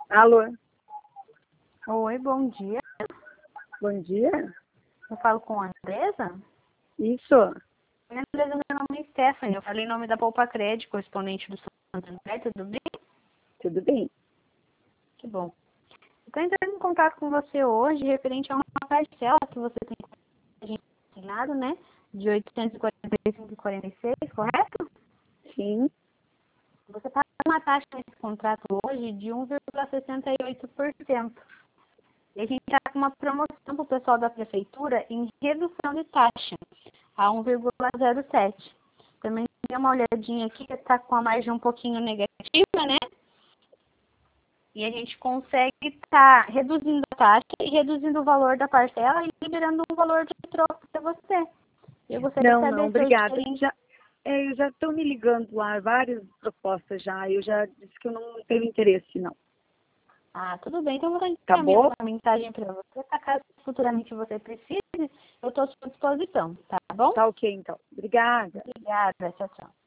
Alô, Oi, bom dia. bom dia. Eu falo com a Andresa? Isso, Oi, Andresa, meu nome é Stephanie. Eu falei em nome da Poupa Crédito, correspondente do Santo André, tudo bem? tudo bem? Que bom. Eu estou entrando em contato com você hoje referente a uma parcela que você tem com a gente assinado, né? De 845,46, correto? Sim, Você paga uma taxa nesse contrato hoje de 1,68%. E a gente está com uma promoção para o pessoal da prefeitura em redução de taxa a 1,07. Também tem uma olhadinha aqui que está com a margem um pouquinho negativa, né? E a gente consegue estar reduzindo a taxa e reduzindo o valor da parcela e liberando um valor de troco para você. Eu gostaria de não, saber se hoje a obrigada. gente... Eu já estou me ligando lá, várias propostas já. Eu já disse que eu não tenho interesse, não. Ah, tudo bem. Então eu vou Tá encaminhar bom? uma mensagem para você. Caso futuramente você precise, eu estou à sua disposição, tá bom? Tá ok, então. Obrigada. Obrigada. Tchau, tchau.